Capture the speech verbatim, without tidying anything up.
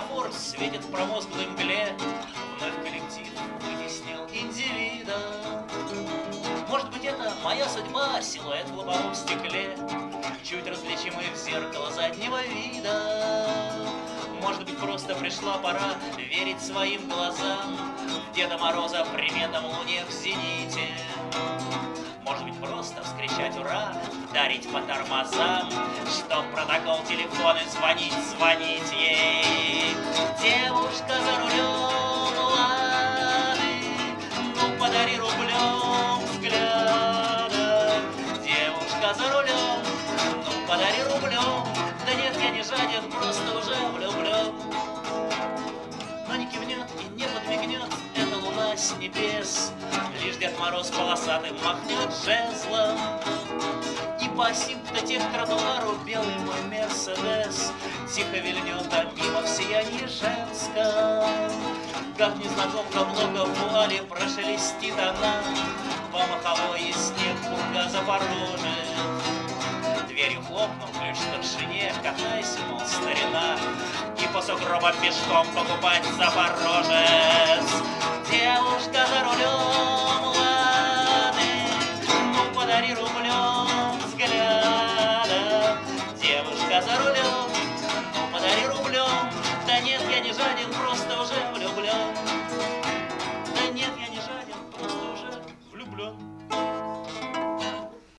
светофор светит в промозглой мгле. Вновь коллектив вытеснил индивида. Может быть, это моя судьба, силуэт в лобовом стекле, чуть различимый в зеркало заднего вида. Может быть, просто пришла пора верить своим глазам, в Деда Мороза при медном луне в зените. Может быть, просто вскричать ура, вдарить по тормозам, чтоб протокол телефона звонить, звонить ей. Девушка за рулем, лады, ну подари рублем взгляда. Девушка за рулем, ну подари рублем. Да нет, я не жаден, просто уже влюблен. Но не кивнет и не подмигнет эта луна с небес, лишь Дед Мороз полосатым махнет жезлом, и по осип-то тех тротуару белый мой Мерседес тихо вильнет, а мимо в сиянии женском. Как незнакомка много в вуале прошелестит она, по маховой снег пурга запорожец. Дверью хлопнул ключ старшине, катайся, мол, старина, и по сугробам пешком покупать Запорожец. Девушка за рулем, лады, ну подари рублем взгляда. Девушка за рулем,